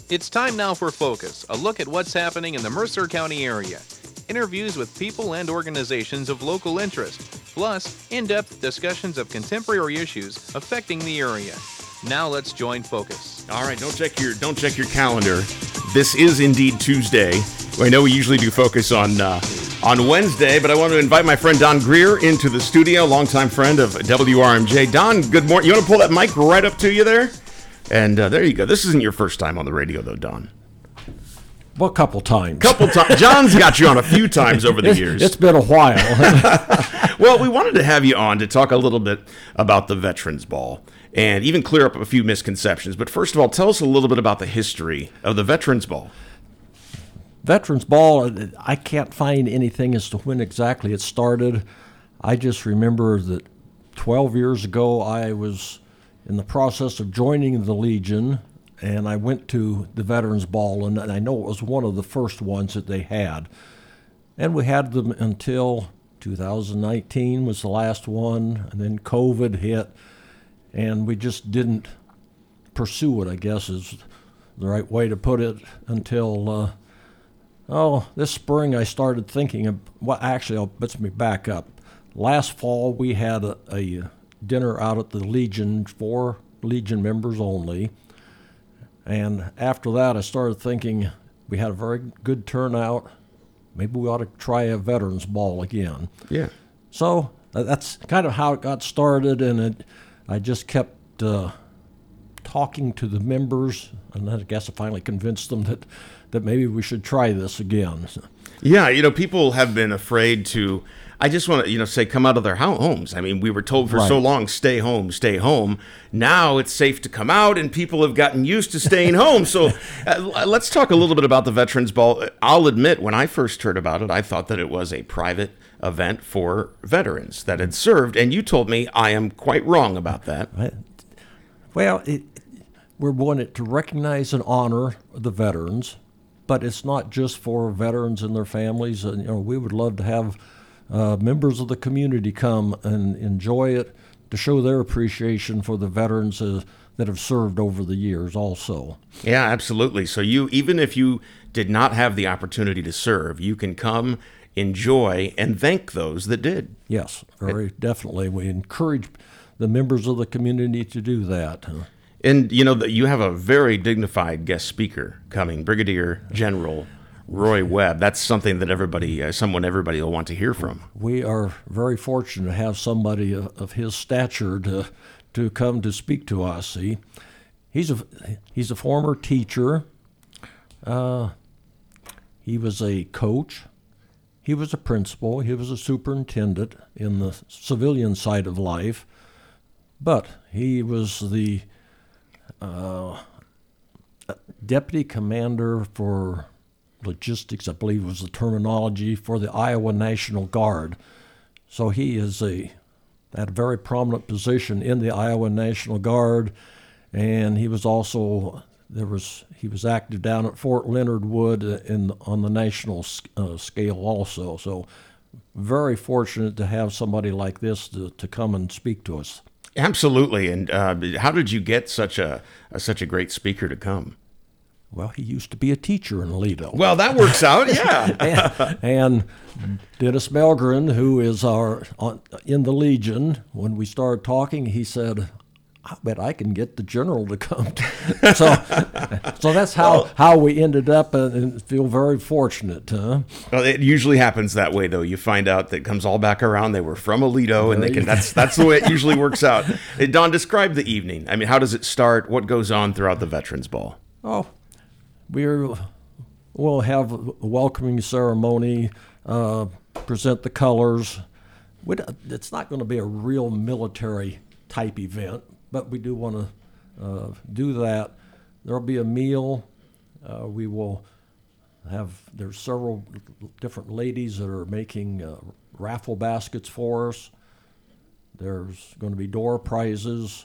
It's time now for Focus, a look at what's happening in the Mercer County area. Interviews with people and organizations of local interest, plus in-depth discussions of contemporary issues affecting the area. Now let's join Focus. All right, don't check your calendar. This is indeed Tuesday. I know we usually do Focus on Wednesday, but I want to invite my friend Don Greer into the studio, longtime friend of WRMJ. Don, good morning. You want to pull that mic right up to you there? And there you go. This isn't your first time on the radio, though, Don. Well, a couple times. John's got you on a few times over the years. It's been a while. Well, we wanted to have you on to talk a little bit about the Veterans Ball and even clear up a few misconceptions. But first of all, tell us a little bit about the history of the Veterans Ball. Veterans Ball, I can't find anything as to when exactly it started. I just remember that 12 years ago I was in the process of joining the Legion, and I went to the Veterans Ball, and I know it was one of the first ones that they had. And we had them until 2019 was the last one, and then COVID hit, and we just didn't pursue it, I guess is the right way to put it, until, this spring I started thinking of, let's me back up. Last fall we had a dinner out at the Legion for Legion members only. And after that, I started thinking we had a very good turnout. Maybe we ought to try a Veterans Ball again. Yeah. So that's kind of how it got started, and I just kept talking to the members, and I guess I finally convinced them that maybe we should try this again. Yeah, people have been afraid to, I just want to, say, come out of their homes. I mean, we were told for so long, stay home, stay home. Now it's safe to come out, and people have gotten used to staying home. So let's talk a little bit about the Veterans Ball. I'll admit, when I first heard about it, I thought that it was a private event for veterans that had served, and you told me I am quite wrong about that. Well, we're wanting to recognize and honor the veterans, but it's not just for veterans and their families. We would love to have members of the community come and enjoy it, to show their appreciation for the veterans that have served over the years also. Yeah, absolutely. So even if you did not have the opportunity to serve, you can come, enjoy, and thank those that did. Yes, very definitely. We encourage the members of the community to do that. And you have a very dignified guest speaker coming, Brigadier General Roy Webb. That's something that everybody will want to hear from. We are very fortunate to have somebody of his stature to come to speak to us. He's a former teacher. He was a coach. He was a principal. He was a superintendent in the civilian side of life. But he was the deputy commander for logistics, I believe was the terminology, for the Iowa National Guard. So he is had a very prominent position in the Iowa National Guard, and he was also he was active down at Fort Leonard Wood on the national scale also. So very fortunate to have somebody like this to come and speak to us. Absolutely. And how did you get such a great speaker to come? Well, he used to be a teacher in Aledo. Well, that works out, yeah. and Dennis Melgren, who is in the Legion, when we started talking, he said, I bet I can get the general to come. So that's how we ended up, and feel very fortunate. Well, it usually happens that way, though. You find out that it comes all back around. They were from Aledo, and that's the way it usually works out. Don, describe the evening. I mean, how does it start? What goes on throughout the Veterans Ball? Oh, we'll have a welcoming ceremony, present the colors. It's not going to be a real military type event, but we do want to do that. There'll be a meal. We will there's several different ladies that are making raffle baskets for us. There's going to be door prizes.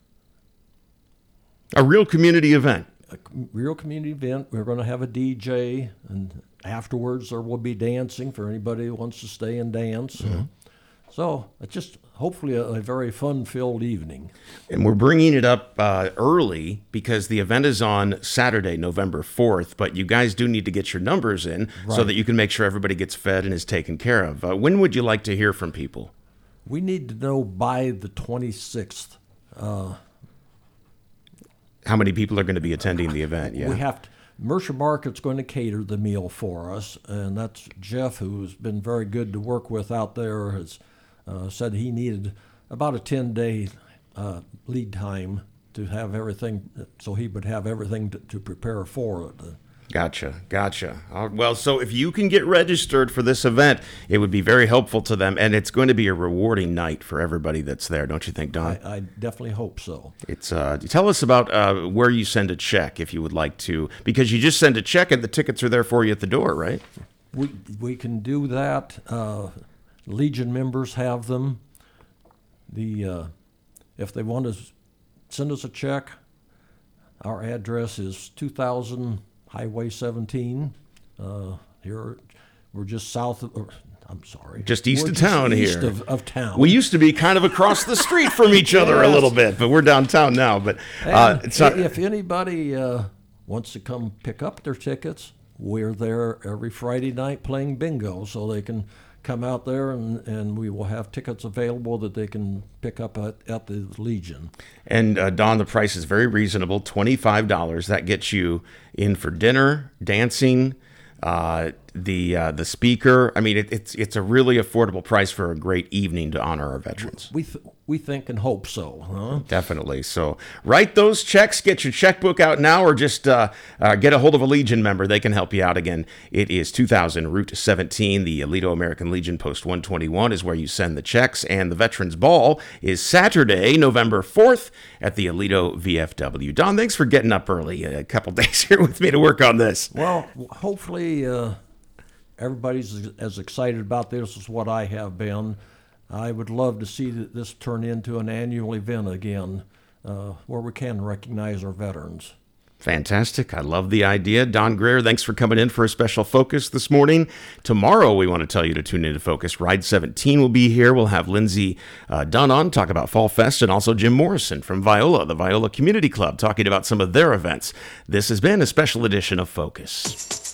A real community event. A real community event. We're going to have a DJ, and afterwards there will be dancing for anybody who wants to stay and dance. Mm-hmm. So it's just hopefully a very fun-filled evening. And we're bringing it up early because the event is on Saturday, November 4th, but you guys do need to get your numbers in so that you can make sure everybody gets fed and is taken care of. When would you like to hear from people? We need to know by the 26th. How many people are going to be attending the event? Yeah. We have to. Mercer Market's going to cater the meal for us, and that's Jeff, who's been very good to work with out there, has said he needed about a 10-day lead time to have everything, so he would have everything to prepare for it. Gotcha. Well, so if you can get registered for this event, it would be very helpful to them, and it's going to be a rewarding night for everybody that's there, don't you think, Don? I definitely hope so. It's tell us about where you send a check if you would like to, because you just send a check and the tickets are there for you at the door, right? We can do that. Legion members have them. If they want to send us a check, our address is 2000 Highway 17. Here, we're just south of. Just east we're of town east here. Of town. We used to be kind of across the street from each other a little bit, but we're downtown now. But if anybody wants to come pick up their tickets, we're there every Friday night playing bingo, so they can come out there and we will have tickets available that they can pick up at the Legion. And Don, the price is very reasonable, $25. That gets you in for dinner, dancing, the speaker. I mean, it's a really affordable price for a great evening to honor our veterans. We think and hope so, huh? Definitely. So write those checks, get your checkbook out now, or just get a hold of a Legion member. They can help you out. Again, it is 2000 Route 17. The Aledo American Legion Post 121 is where you send the checks. And the Veterans Ball is Saturday, November 4th at the Aledo VFW. Don, thanks for getting up early a couple days here with me to work on this. Well, hopefully everybody's as excited about this as what I have been. I would love to see this turn into an annual event again where we can recognize our veterans. Fantastic. I love the idea. Don Greer, thanks for coming in for a special Focus this morning. Tomorrow, we want to tell you to tune in to Focus. Ride 17 will be here. We'll have Lindsay Dunn on, talk about Fall Fest, and also Jim Morrison from Viola, the Viola Community Club, talking about some of their events. This has been a special edition of Focus.